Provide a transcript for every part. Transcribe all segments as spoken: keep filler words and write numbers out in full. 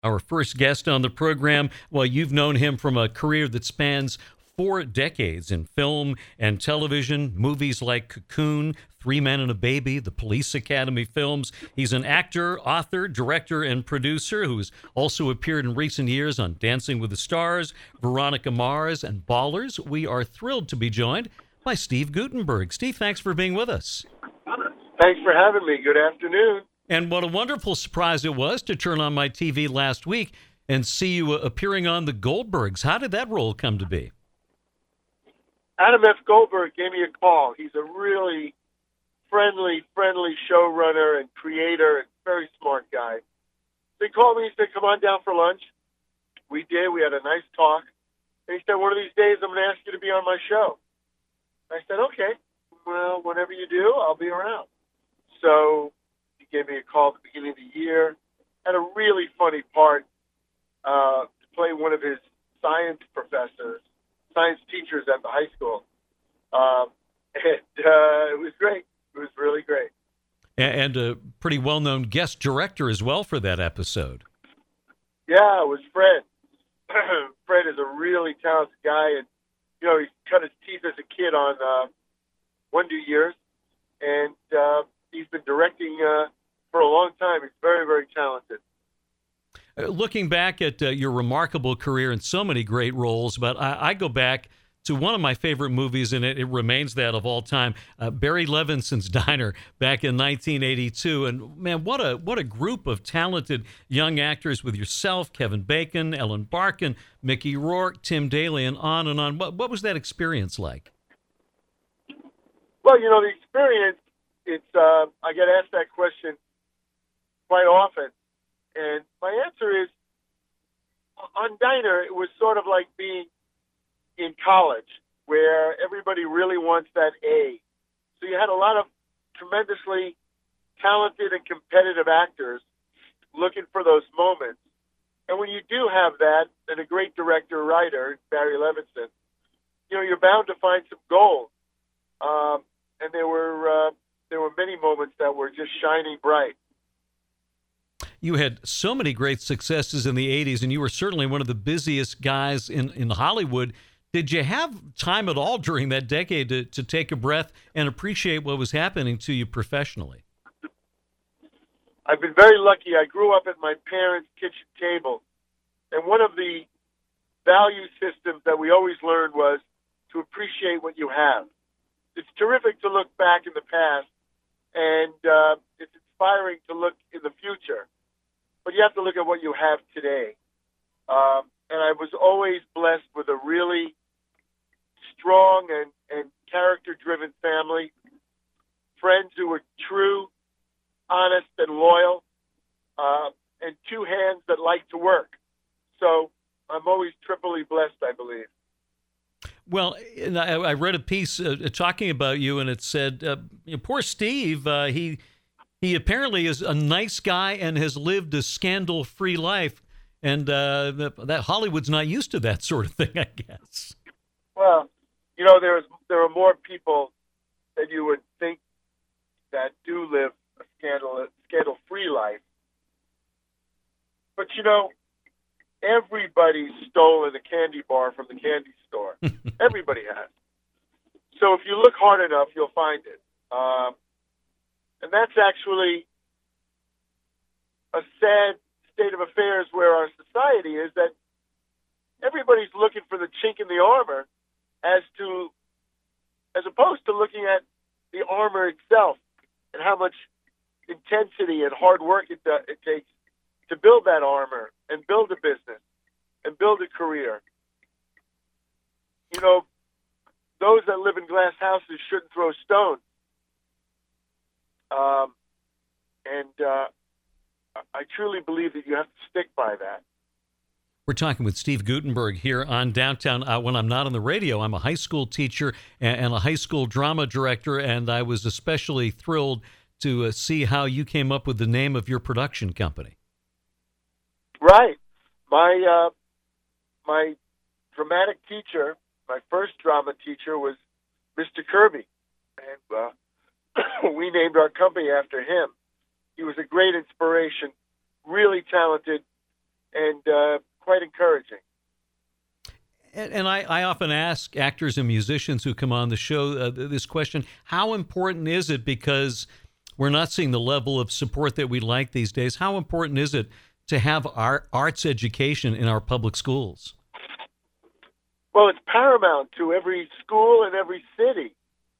Our first guest on the program, well, you've known him from a career that spans four decades in film and television, movies like Cocoon, Three Men and a Baby, the Police Academy films. He's an actor, author, director, and producer who's also appeared in recent years on Dancing with the Stars, Veronica Mars, and Ballers. We are thrilled to be joined by Steve Guttenberg. Steve, thanks for being with us. Thanks for having me. Good afternoon. And what a wonderful surprise it was to turn on my T V last week and see you appearing on The Goldbergs. How did that role come to be? Adam F. Goldberg gave me a call. He's a really friendly, friendly showrunner and creator and very smart guy. So he called me and said, come on down for lunch. We did. We had a nice talk. And he said, one of these days I'm going to ask you to be on my show. I said, okay. Well, whenever you do, I'll be around. So he gave me a call at the beginning of the year. Had a really funny part uh, to play one of his science professors, science teachers at the high school. Um, and uh, it was great. It was really great. And a pretty well-known guest director as well for that episode. Yeah, it was Fred. Fred is a really talented guy, and you know, he cut his teeth as a kid on uh, Wonder Years, and uh, he's been directing uh, for a long time. He's very, very talented. Uh, looking back at uh, your remarkable career and so many great roles, but I, I go back to one of my favorite movies, and it, it remains that of all time, uh, Barry Levinson's Diner back in nineteen eighty-two. And man, what a what a group of talented young actors with yourself, Kevin Bacon, Ellen Barkin, Mickey Rourke, Tim Daly, and on and on. What, what was that experience like? Well, you know, the experience, it's uh, I get asked that question quite often. And my answer is, on Diner, it was sort of like being in college, where everybody really wants that A. So you had a lot of tremendously talented and competitive actors looking for those moments. And when you do have that, and a great director, writer, Barry Levinson, you know, you're bound to find some gold. Um, and there were uh, there were many moments that were just shining bright. You had so many great successes in the eighties, and you were certainly one of the busiest guys in, in Hollywood. Did you have time at all during that decade to, to take a breath and appreciate what was happening to you professionally? I've been very lucky. I grew up at my parents' kitchen table, and one of the value systems that we always learned was to appreciate what you have. It's terrific to look back in the past, and uh, it's inspiring to look in the future. But you have to look at what you have today. Um, and I was always blessed with a really strong and, and character-driven family, friends who were true, honest, and loyal, uh, and two hands that like to work. So I'm always triply blessed, I believe. Well, and I, I read a piece uh, talking about you, and it said, uh, you know, poor Steve, uh, he he apparently is a nice guy and has lived a scandal-free life, and uh, that, that Hollywood's not used to that sort of thing, I guess. Well, you know, there's there are more people than you would think that do live a scandal scandal-free life. But you know, everybody's stolen a candy bar from the candy store. Everybody has. So if you look hard enough, you'll find it. Um, and that's actually a sad state of affairs where our society is, that everybody's looking for the chink in the armor as to, as opposed to looking at the armor itself and how much intensity and hard work it, uh, it takes to build that armor and build a business and build a career. You know, those that live in glass houses shouldn't throw stones. Um, and uh, I truly believe that you have to stick by that. We're talking with Steve Guttenberg here on Downtown. Uh, when I'm not on the radio, I'm a high school teacher and, and a high school drama director, and I was especially thrilled to uh, see how you came up with the name of your production company. Right. My uh, my dramatic teacher, my first drama teacher, was Mister Kirby, and uh, we named our company after him. He was a great inspiration, really talented, uh, quite encouraging. And, and I, I often ask actors and musicians who come on the show uh, this question: how important is it, because we're not seeing the level of support that we like these days, how important is it to have our arts education in our public schools? Well, it's paramount to every school and every city.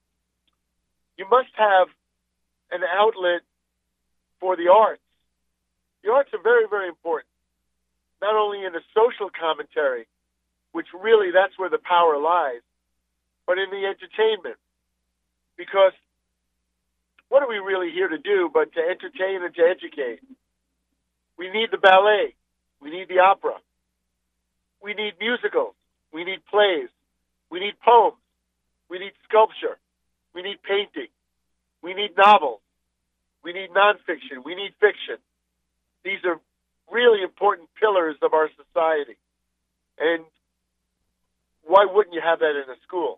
You must have an outlet for the arts. The arts are very, very important, not only in the social commentary, which really that's where the power lies, but in the entertainment. Because what are we really here to do but to entertain and to educate? We need the ballet. We need the opera. We need musicals. We need plays. We need poems. We need sculpture. We need painting. We need novels. We need nonfiction. We need fiction. These are really important pillars of our society. And why wouldn't you have that in a school?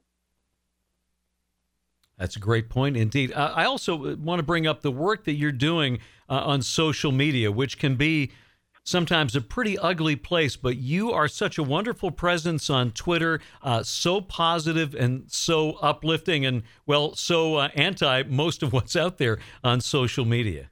That's a great point indeed. Uh, I also want to bring up the work that you're doing uh, on social media, which can be sometimes a pretty ugly place, but you are such a wonderful presence on Twitter, uh, so positive and so uplifting and, well, so uh, anti most of what's out there on social media.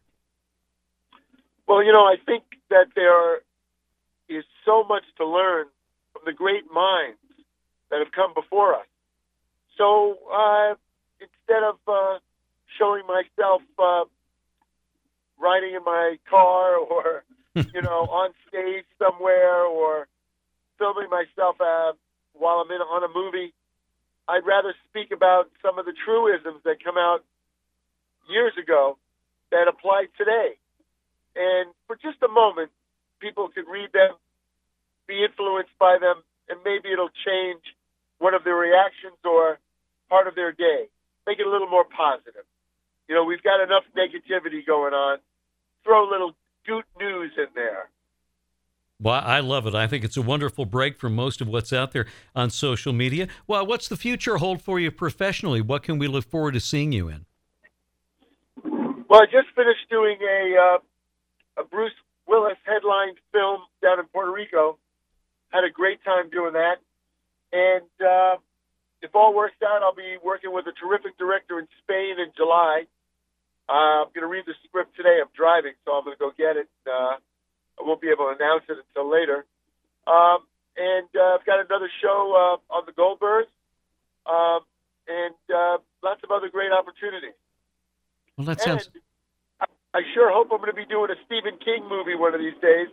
Well, you know, I think that there is so much to learn from the great minds that have come before us. So uh, instead of uh, showing myself uh, riding in my car or you know, on stage somewhere or filming myself uh, while I'm in on a movie, I'd rather speak about some of the truisms that come out years ago that apply today. And for just a moment, people could read them, be influenced by them, and maybe it'll change one of their reactions or part of their day. Make it a little more positive. You know, we've got enough negativity going on. Throw a little good news in there. Well, I love it. I think it's a wonderful break from most of what's out there on social media. Well, what's the future hold for you professionally? What can we look forward to seeing you in? Well, I just finished doing a, uh, a Bruce Willis headlined film down in Puerto Rico. Had a great time doing that. And uh, if all works out, I'll be working with a terrific director in Spain in July. Uh, I'm going to read the script today. I'm driving, so I'm going to go get it. Uh, I won't be able to announce it until later. Um, and uh, I've got another show uh, on the Goldbergs, um, and uh, lots of other great opportunities. Well, that sounds... And I, I sure hope I'm going to be doing a Stephen King movie one of these days.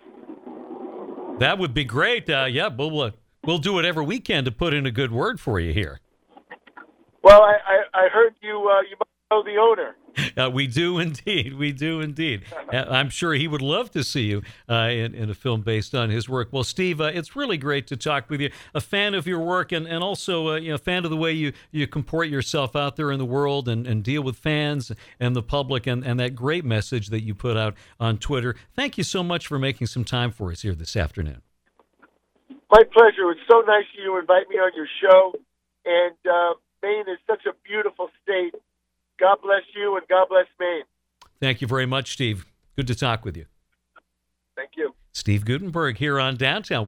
That would be great. Uh, yeah, we'll, uh, we'll do whatever we can to put in a good word for you here. Well, I, I, I heard you, uh, you might know the owner. Uh, we do indeed. We do indeed. Uh, I'm sure he would love to see you uh, in, in a film based on his work. Well, Steve, uh, it's really great to talk with you. A fan of your work and, and also uh, you know, a fan of the way you, you comport yourself out there in the world and, and deal with fans and the public and, and that great message that you put out on Twitter. Thank you so much for making some time for us here this afternoon. My pleasure. It was so nice of you to invite me on your show. And uh, Maine is such a beautiful state. God bless you, and God bless Maine. Thank you very much, Steve. Good to talk with you. Thank you. Steve Guttenberg here on Downtown.